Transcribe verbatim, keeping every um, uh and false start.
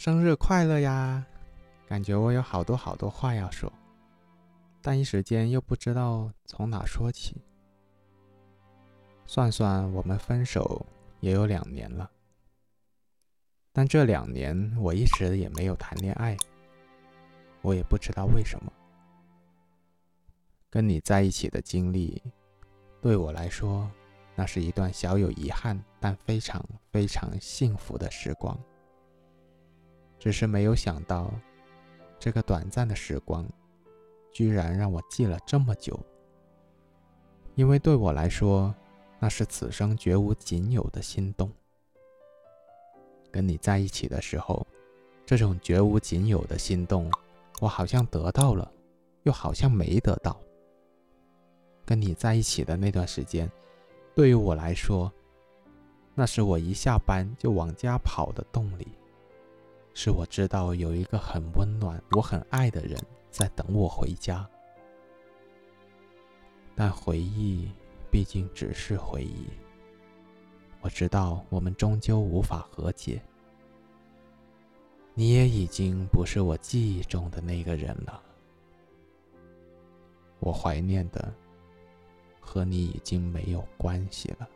生日快乐呀！感觉我有好多好多话要说，但一时间又不知道从哪说起。算算我们分手也有两年了，但这两年我一直也没有谈恋爱，我也不知道为什么。跟你在一起的经历，对我来说，那是一段小有遗憾但非常非常幸福的时光。只是没有想到，这个短暂的时光，居然让我记了这么久。因为对我来说，那是此生绝无仅有的心动。跟你在一起的时候，这种绝无仅有的心动，我好像得到了，又好像没得到。跟你在一起的那段时间，对于我来说，那是我一下班就往家跑的动力，是我知道有一个很温暖我很爱的人在等我回家。但回忆毕竟只是回忆，我知道我们终究无法和解，你也已经不是我记忆中的那个人了。我怀念的和你已经没有关系了。